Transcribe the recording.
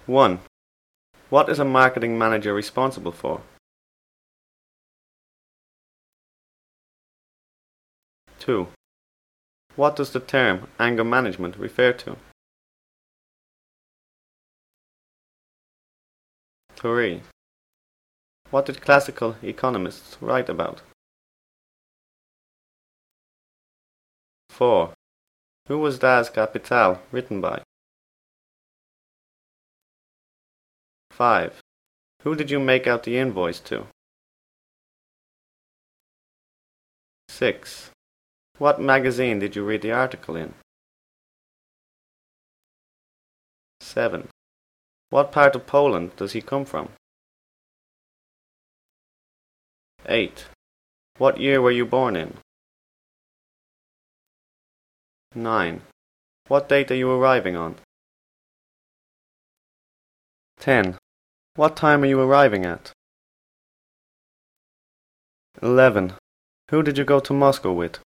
1. What is a marketing manager responsible for? 2. What does the term anger management refer to? 3. What did classical economists write about? 4. Who was Das Kapital written by? 5. Who did you make out the invoice to? 6. What magazine did you read the article in? 7. What part of Poland does he come from? 8. What year were you born in? 9. What date are you arriving on? 10. What time are you arriving at? 11. Who did you go to Moscow with?